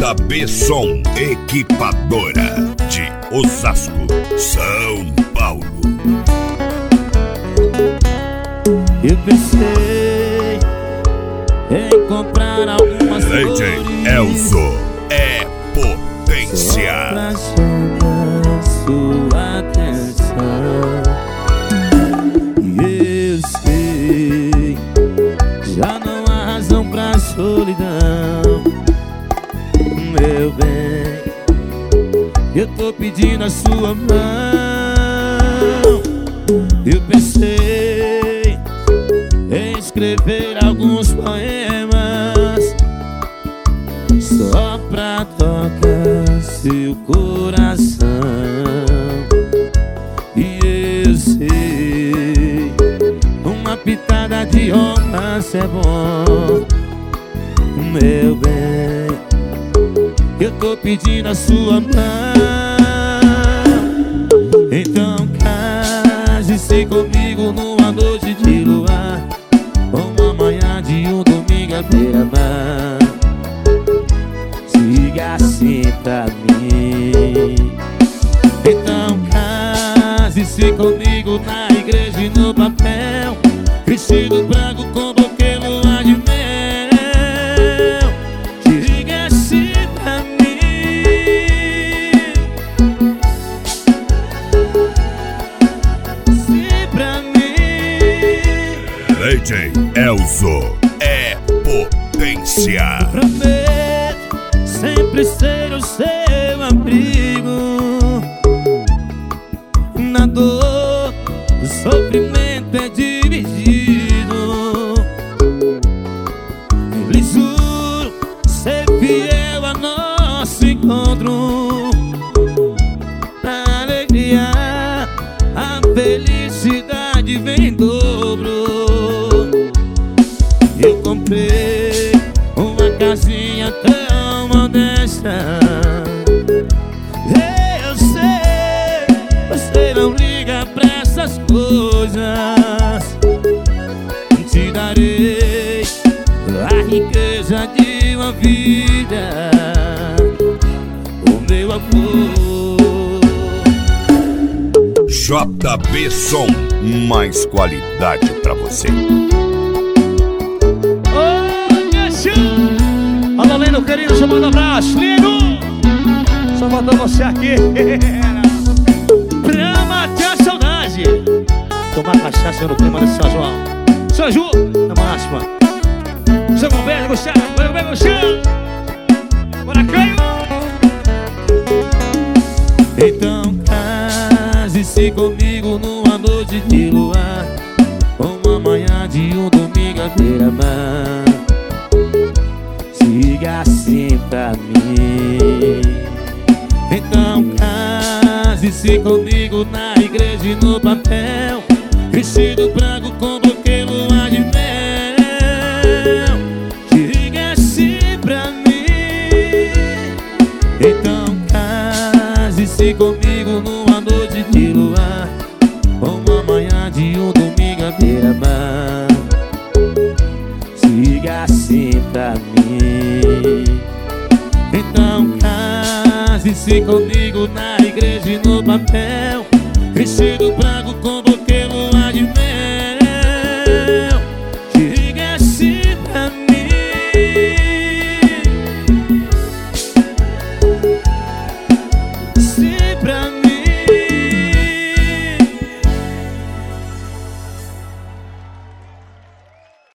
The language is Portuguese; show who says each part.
Speaker 1: JB Som, equipadora de Osasco, São Paulo.
Speaker 2: Eu pensei em comprar algumas
Speaker 1: DJ Elzo é potência.
Speaker 2: pra chamar sua atenção. E eu sei, já não há razão pra solidão. Meu bem, eu tô pedindo a sua mão. Eu pensei em escrever alguns poemas só pra tocar seu coração. E eu sei, uma pitada de romance é bom. Meu bem, eu tô pedindo a sua mão. Então case-se comigo numa noite de luar, uma manhã de um domingo à beira-mar. Siga assim pra mim. Então case-se comigo na igreja e no papel, vestido branco com buquê, lua de mel. Diga assim pra mim. Sim pra mim.
Speaker 1: DJ Elzo é potência.
Speaker 2: Prometo sempre ser o seu abrigo. Na dor, o sofrimento é dividido. Lhe juro ser fiel a nosso encontro. Na alegria, a felicidade vem em dobro. Eu comprei uma casinha tão modesta. Eu sei, você não liga pra essas coisas. Te darei a riqueza de uma vida, o meu amor.
Speaker 1: JB Som, mais qualidade pra você.
Speaker 3: Alô, Leno, querido, chamando abraço. Leno, só faltou você aqui. Pra matar a saudade, tomar cachaça no clima de São João. São João, na máxima. São Roberto, Gustavo, bem, Gustavo. Bora, Caio.
Speaker 2: Então case-se comigo numa noite de luar, uma manhã de um domingo à beira-mar. Siga assim pra mim. Então case-se comigo na igreja e no papel, vestido branco com buquê, lua de mel. Diga assim pra mim. Então case-se comigo numa noite de luar, uma manhã de um domingo à beira-mar. Siga assim pra mim. Então case-se comigo na igreja e no papel, vestido branco com buquê, lua de mel. Diga assim pra mim. Sim pra mim.